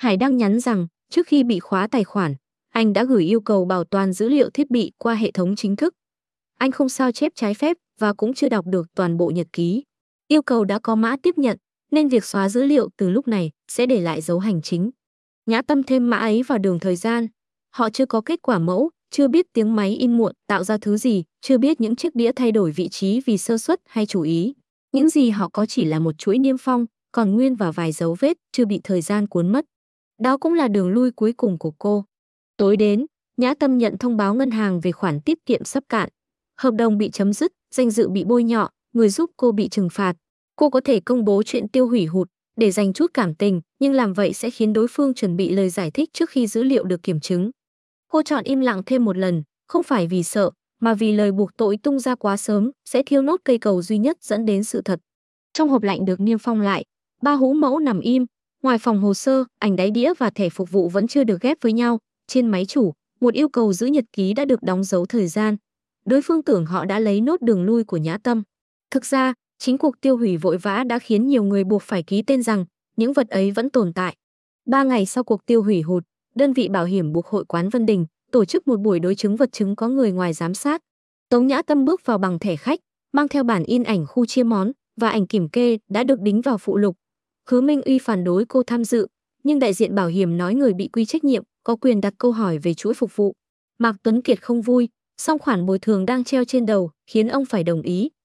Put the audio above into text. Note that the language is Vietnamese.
Hải đăng nhắn rằng trước khi bị khóa tài khoản, anh đã gửi yêu cầu bảo toàn dữ liệu thiết bị qua hệ thống chính thức. Anh không sao chép trái phép và cũng chưa đọc được toàn bộ nhật ký. Yêu cầu đã có mã tiếp nhận, nên việc xóa dữ liệu từ lúc này sẽ để lại dấu hành chính. Nhã Tâm thêm mã ấy vào đường thời gian. Họ chưa có kết quả mẫu, chưa biết tiếng máy in muộn tạo ra thứ gì, chưa biết những chiếc đĩa thay đổi vị trí vì sơ suất hay chủ ý. Những gì họ có chỉ là một chuỗi niêm phong, còn nguyên và vài dấu vết chưa bị thời gian cuốn mất. Đó cũng là đường lui cuối cùng của cô. Tối đến, Nhã Tâm nhận thông báo ngân hàng về khoản tiết kiệm sắp cạn. Hợp đồng bị chấm dứt, danh dự bị bôi nhọ, người giúp cô bị trừng phạt. Cô có thể công bố chuyện tiêu hủy hụt để dành chút cảm tình, nhưng làm vậy sẽ khiến đối phương chuẩn bị lời giải thích trước khi dữ liệu được kiểm chứng. Cô chọn im lặng thêm một lần, không phải vì sợ, mà vì lời buộc tội tung ra quá sớm sẽ thiêu nốt cây cầu duy nhất dẫn đến sự thật. Trong hộp lạnh được niêm phong lại, 3 hũ mẫu nằm im, ngoài phòng hồ sơ, ảnh đáy đĩa và thẻ phục vụ vẫn chưa được ghép với nhau. Trên máy chủ, một yêu cầu giữ nhật ký đã được đóng dấu thời gian. Đối phương tưởng họ đã lấy nốt đường lui của Nhã Tâm. Thực ra, chính cuộc tiêu hủy vội vã đã khiến nhiều người buộc phải ký tên rằng những vật ấy vẫn tồn tại. 3 ngày sau cuộc tiêu hủy hụt, đơn vị bảo hiểm buộc Hội quán Vân Đình tổ chức một buổi đối chứng vật chứng có người ngoài giám sát. Tống Nhã Tâm bước vào bằng thẻ khách, mang theo bản in ảnh khu chia món và ảnh kiểm kê đã được đính vào phụ lục. Hứa Minh Uy phản đối cô tham dự, nhưng đại diện bảo hiểm nói người bị quy trách nhiệm có quyền đặt câu hỏi về chuỗi phục vụ. Mạc Tuấn Kiệt không vui, song khoản bồi thường đang treo trên đầu khiến ông phải đồng ý.